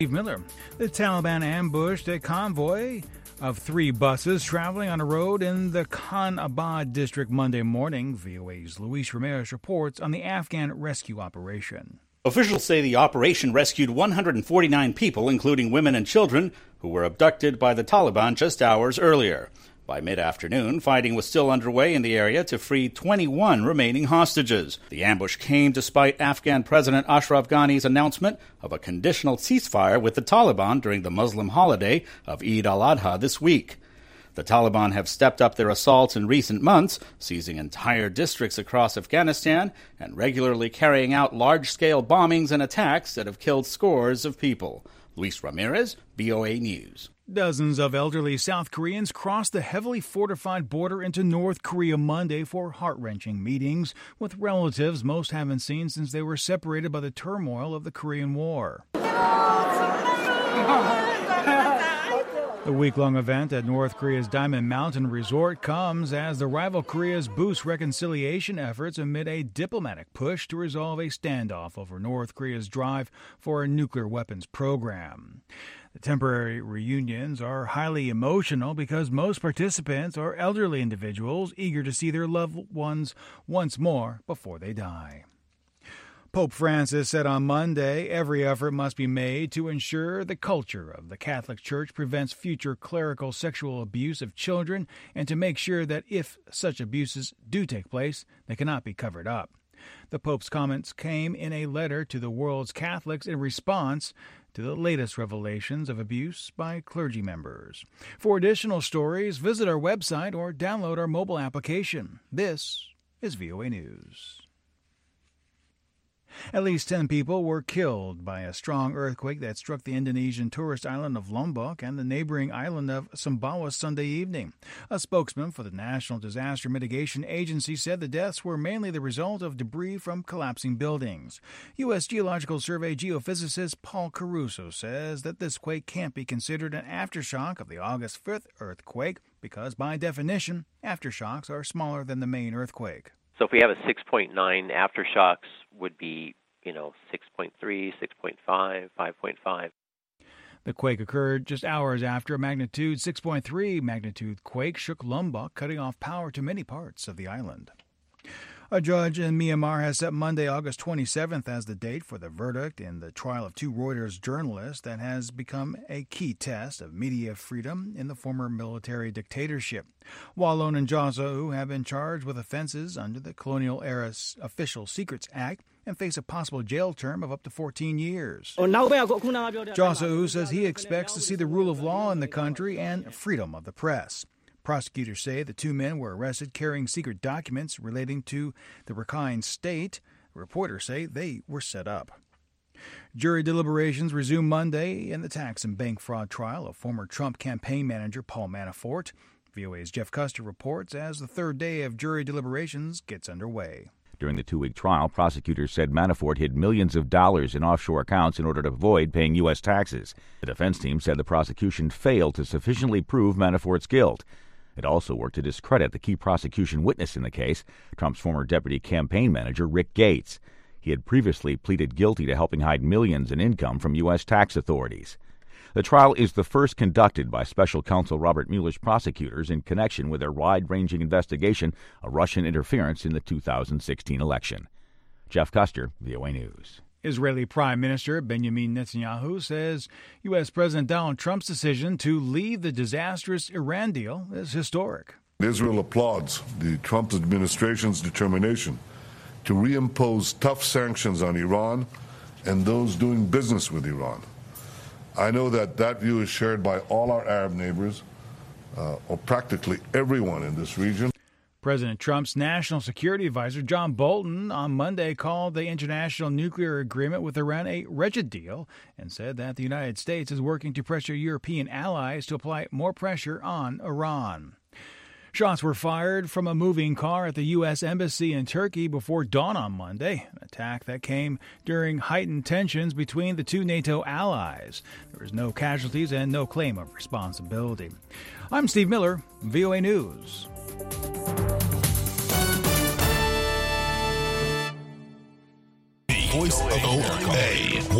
Steve Miller. The Taliban ambushed a convoy of 3 buses traveling on a road in the Khan Abad district Monday morning. VOA's Luis Ramirez reports on the Afghan rescue operation. Officials say the operation rescued 149 people, including women and children, who were abducted by the Taliban just hours earlier. By mid-afternoon, fighting was still underway in the area to free 21 remaining hostages. The ambush came despite Afghan President Ashraf Ghani's announcement of a conditional ceasefire with the Taliban during the Muslim holiday of Eid al-Adha this week. The Taliban have stepped up their assaults in recent months, seizing entire districts across Afghanistan and regularly carrying out large-scale bombings and attacks that have killed scores of people. Luis Ramirez, VOA News. Dozens of elderly South Koreans crossed the heavily fortified border into North Korea Monday for heart-wrenching meetings with relatives most haven't seen since they were separated by the turmoil of the Korean War. The week-long event at North Korea's Diamond Mountain Resort comes as the rival Koreas boost reconciliation efforts amid a diplomatic push to resolve a standoff over North Korea's drive for a nuclear weapons program. The temporary reunions are highly emotional because most participants are elderly individuals eager to see their loved ones once more before they die. Pope Francis said on Monday every effort must be made to ensure the culture of the Catholic Church prevents future clerical sexual abuse of children and to make sure that if such abuses do take place, they cannot be covered up. The Pope's comments came in a letter to the world's Catholics in response to the latest revelations of abuse by clergy members. For additional stories, visit our website or download our mobile application. This is VOA News. At least 10 people were killed by a strong earthquake that struck the Indonesian tourist island of Lombok and the neighboring island of Sumbawa Sunday evening. A spokesman for the National Disaster Mitigation Agency said the deaths were mainly the result of debris from collapsing buildings. U.S. Geological Survey geophysicist Paul Caruso says that this quake can't be considered an aftershock of the August 5th earthquake because, by definition, aftershocks are smaller than the main earthquake. So if we have a 6.9, aftershocks would be, 6.3, 6.5, 5.5. The quake occurred just hours after a magnitude 6.3 magnitude quake shook Lombok, cutting off power to many parts of the island. A judge in Myanmar has set Monday, August 27th as the date for the verdict in the trial of 2 Reuters journalists that has become a key test of media freedom in the former military dictatorship. Wallon and Josau have been charged with offenses under the colonial-era Official Secrets Act and face a possible jail term of up to 14 years. Josau says he expects to see the rule of law in the country and freedom of the press. Prosecutors say the 2 men were arrested carrying secret documents relating to the Rakhine State. Reporters say they were set up. Jury deliberations resume Monday in the tax and bank fraud trial of former Trump campaign manager Paul Manafort. VOA's Jeff Custer reports as the 3rd day of jury deliberations gets underway. During the 2-week trial, prosecutors said Manafort hid millions of dollars in offshore accounts in order to avoid paying U.S. taxes. The defense team said the prosecution failed to sufficiently prove Manafort's guilt. It also worked to discredit the key prosecution witness in the case, Trump's former deputy campaign manager, Rick Gates. He had previously pleaded guilty to helping hide millions in income from U.S. tax authorities. The trial is the first conducted by special counsel Robert Mueller's prosecutors in connection with their wide-ranging investigation of Russian interference in the 2016 election. Jeff Custer, VOA News. Israeli Prime Minister Benjamin Netanyahu says U.S. President Donald Trump's decision to leave the disastrous Iran deal is historic. Israel applauds the Trump administration's determination to reimpose tough sanctions on Iran and those doing business with Iran. I know that view is shared by all our Arab neighbors, or practically everyone in this region. President Trump's national security advisor, John Bolton, on Monday called the international nuclear agreement with Iran a wretched deal and said that the United States is working to pressure European allies to apply more pressure on Iran. Shots were fired from a moving car at the U.S. Embassy in Turkey before dawn on Monday, an attack that came during heightened tensions between the 2 NATO allies. There was no casualties and no claim of responsibility. I'm Steve Miller, VOA News. Voice of America.